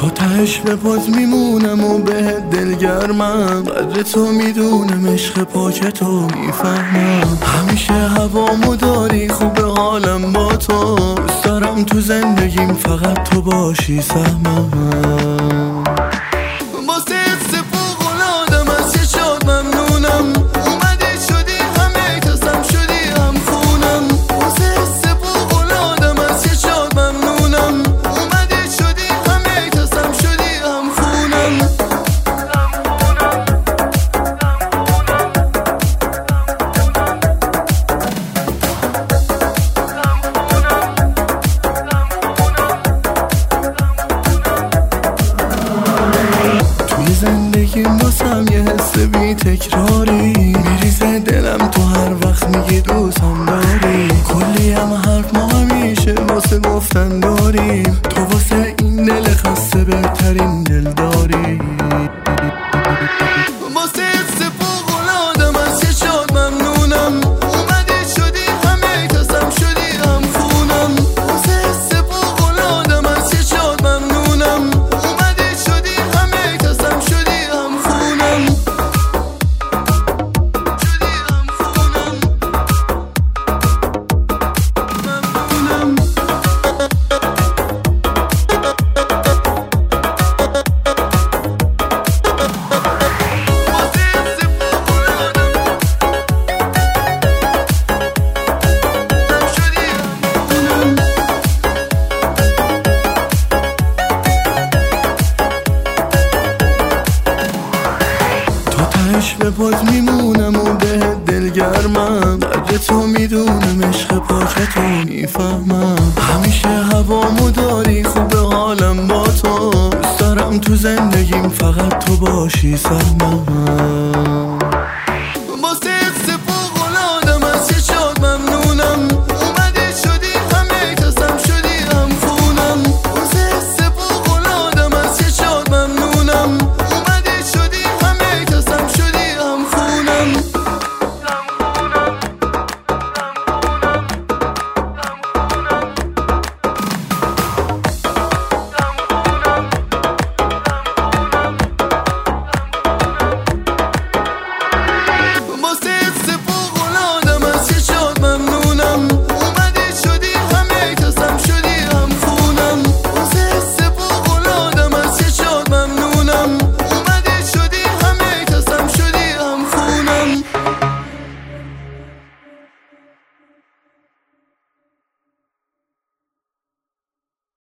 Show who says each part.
Speaker 1: تو تهش به پات میمونم و بهت دلگرمم، قدر تو میدونم، عشق پاک تو میفهمم. همیشه هوامو داری، خوب حالم با تو، دوست دارم تو زندگیم فقط تو باشی سهمم. واسه حس فوق‌العاده‌م از چشات ممنونم، اومدی شدی همه کسم، شدی هم خونم. واسه حس فوق‌العاده‌م از چشات ممنونم، اومدی شدی همه کسم، شدی هم خونم. توی زندگیم واسم یه حس بی تکراری، میریزه دلم تو هر وقت میگی دوستم داری. کلی هم حرف ما همیشه واسه گفتن داریم، تو واسه این دل خسته بهترین دل داری. واسه حس فوق‌العاده‌م از چشات ممنونم، اومدی شدی همه کسم، شدی هم خونم. واسه حس فوق‌العاده‌م از چشات ممنونم، اومدی شدی همه کسم، شدی هم خونم. شدی هم خونم. ممنونم. تو تهش به پات میمونم و بهت دلگرمم، قدر تو میدونم، عشق پاک تو میفهمم. همیشه هوامو داری، خوب حالم با تو، دوست دارم تو زندگیم فقط تو باشی سهمم.